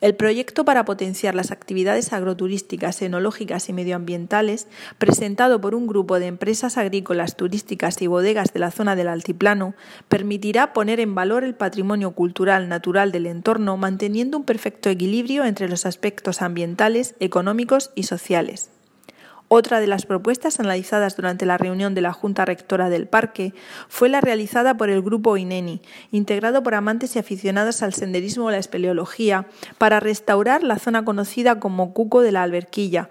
El proyecto para potenciar las actividades agroturísticas, enológicas y medioambientales, presentado por un grupo de empresas agrícolas, turísticas y bodegas de la zona del altiplano, permitirá poner en valor el patrimonio cultural natural del entorno, manteniendo un perfecto equilibrio entre los aspectos ambientales, económicos y sociales. Otra de las propuestas analizadas durante la reunión de la Junta Rectora del Parque fue la realizada por el Grupo INENI, integrado por amantes y aficionados al senderismo o la espeleología, para restaurar la zona conocida como Cuco de la Alberquilla,